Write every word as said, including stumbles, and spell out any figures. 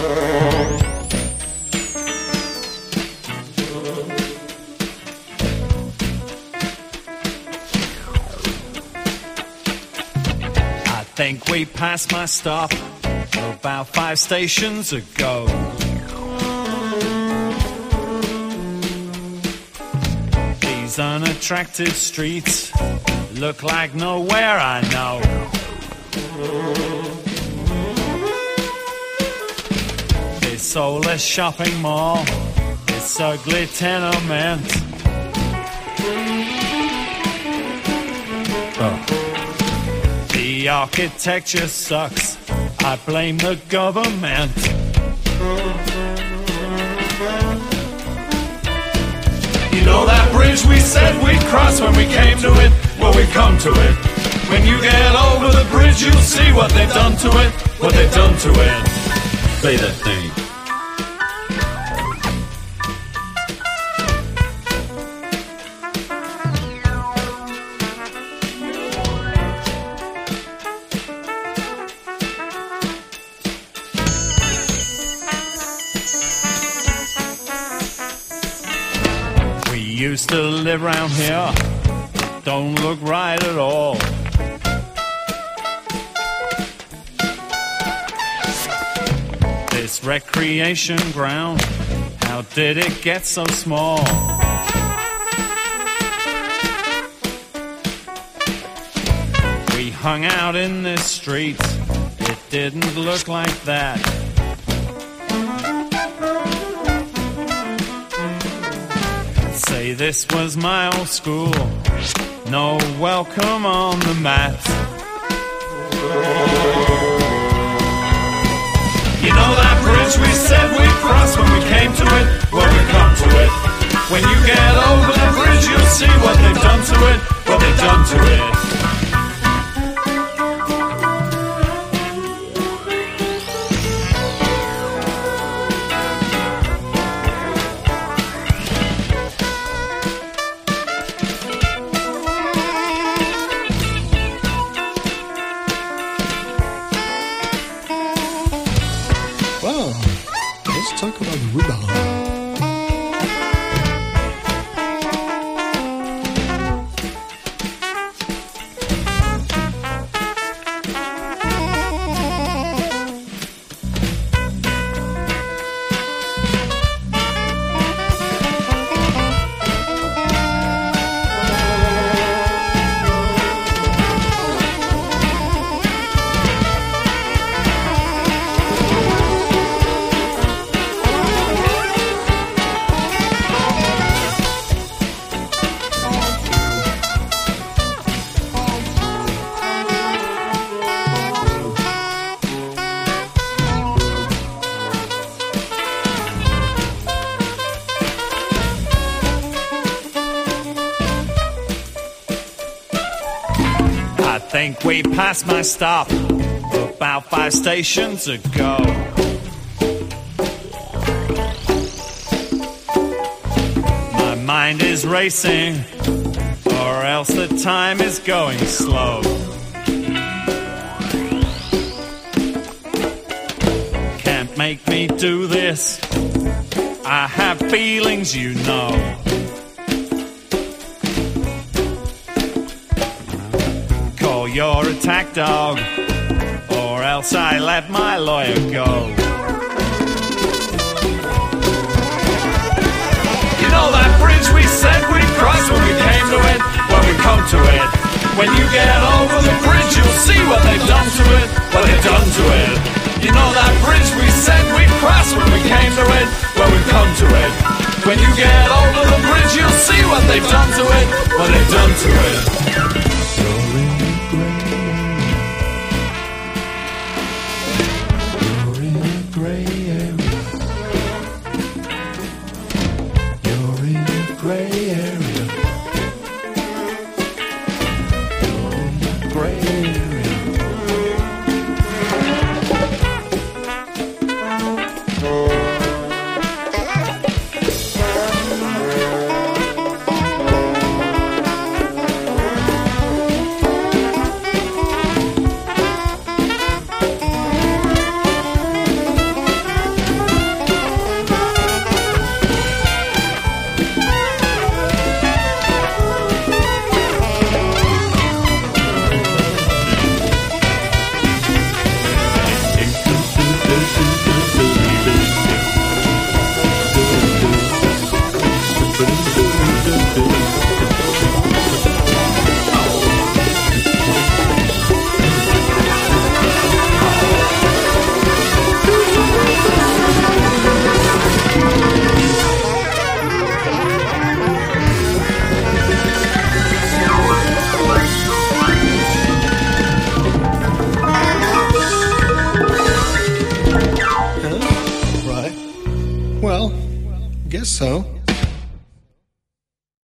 I think we passed my stop about five stations ago. These unattractive streets look like nowhere I know. This soulless shopping mall, this ugly tenement. Oh. The architecture sucks, I blame the government. You know that bridge we said we'd cross when we came to it? Well, we've come to it. When you get over the bridge, you'll see what they've done to it. What they've done to it. Play that thing. Used to live round here, don't look right at all. This recreation ground, how did it get so small? We hung out in this street, it didn't look like that. Say this was my old school, no welcome on the mat. You know that bridge we said we'd cross when we came to it? Well, we've come to it. When you get over the bridge, you'll see what they've done to it, what they've done to it. Talk about Rhubarb. I think we passed my stop about five stations ago. My mind is racing, or else the time is going slow. Can't make me do this, I have feelings, you know. Your attack dog, or else I let my lawyer go. You know that bridge we said we'd cross when we came to it? Well, we come to it. When you get over the bridge, you'll see what they've done to it, what they've done to it. You know that bridge we said we'd cross when we came to it? Well, we've come to it. When you get over the bridge, you'll see what they've done to it, what they've done to it. Well, guess so.